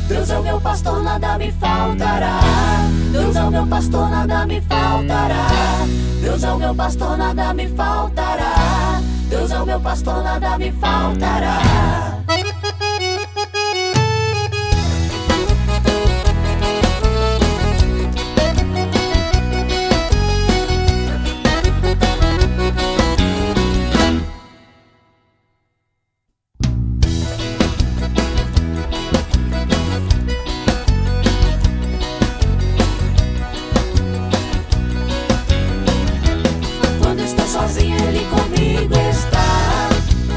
Deus é o meu pastor, nada me faltará. Deus é o meu pastor, nada me faltará. Deus é o meu pastor, nada me faltará. Deus é o meu pastor, nada me faltará. Sozinho Ele comigo está.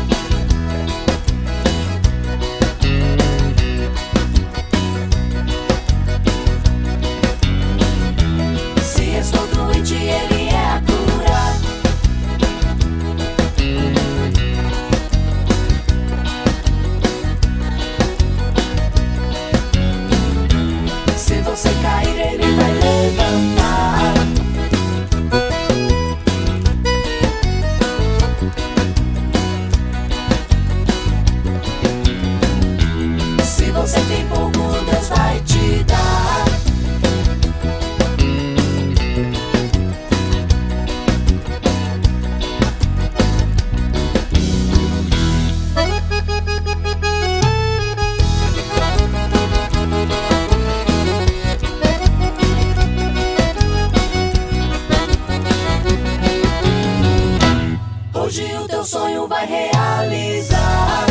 Se estou doente, Ele é a cura. Se você cair, Ele vai levantar. Você tem pouco, Deus vai te dar. Hoje o teu sonho vai realizar.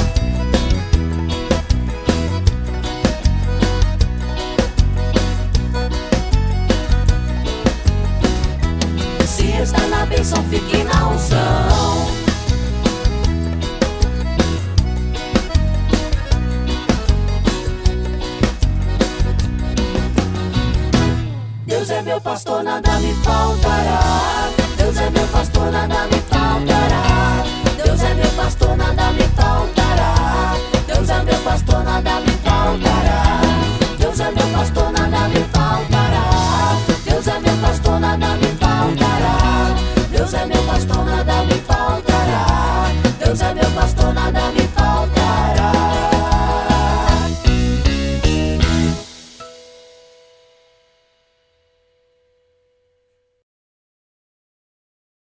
Está na bênção, fique na unção. Deus é meu pastor, nada me faltará. Deus é meu pastor, nada